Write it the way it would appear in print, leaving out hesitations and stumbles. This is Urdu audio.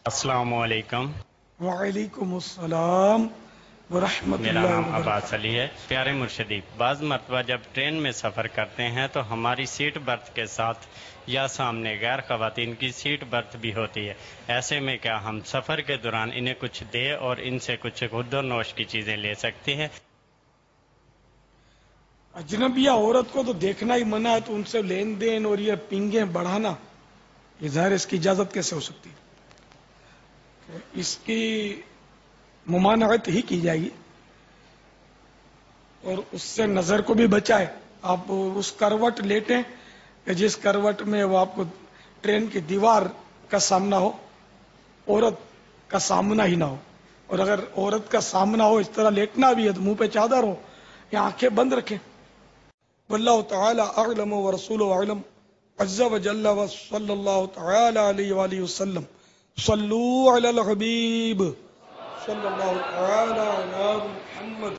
السلام علیکم، وعلیکم السلام ورحمۃ میرا اللہ نام وبرکاتہ۔ عباس علی ہے۔ پیارے مرشدی، بعض مرتبہ جب ٹرین میں سفر کرتے ہیں تو ہماری سیٹ برتھ کے ساتھ یا سامنے غیر خواتین کی سیٹ برتھ بھی ہوتی ہے، ایسے میں کیا ہم سفر کے دوران انہیں کچھ دے اور ان سے کچھ خود و نوش کی چیزیں لے سکتے ہیں؟ اجنبیہ عورت کو تو دیکھنا ہی منع ہے، تو ان سے لین دین اور یہ پنگیں بڑھانا، یہ ظاہر اس کی اجازت کیسے ہو سکتی ہے؟ اس کی ممانعت ہی کی جائے گی اور اس سے نظر کو بھی بچائے۔ آپ اس کروٹ لیٹیں کہ جس کروٹ میں وہ آپ کو ٹرین کی دیوار کا سامنا ہو، عورت کا سامنا ہی نہ ہو۔ اور اگر عورت کا سامنا ہو، اس طرح لیٹنا بھی ہے تو منہ پہ چادر ہو یا آنکھیں بند رکھیں۔ واللہ تعالی اعلم ورسولہ اعلم عز وجل وصلی اللہ تعالی علیہ وآلہ وسلم۔ صلو علی الحبیب صلی اللہ تعالی علی محمد۔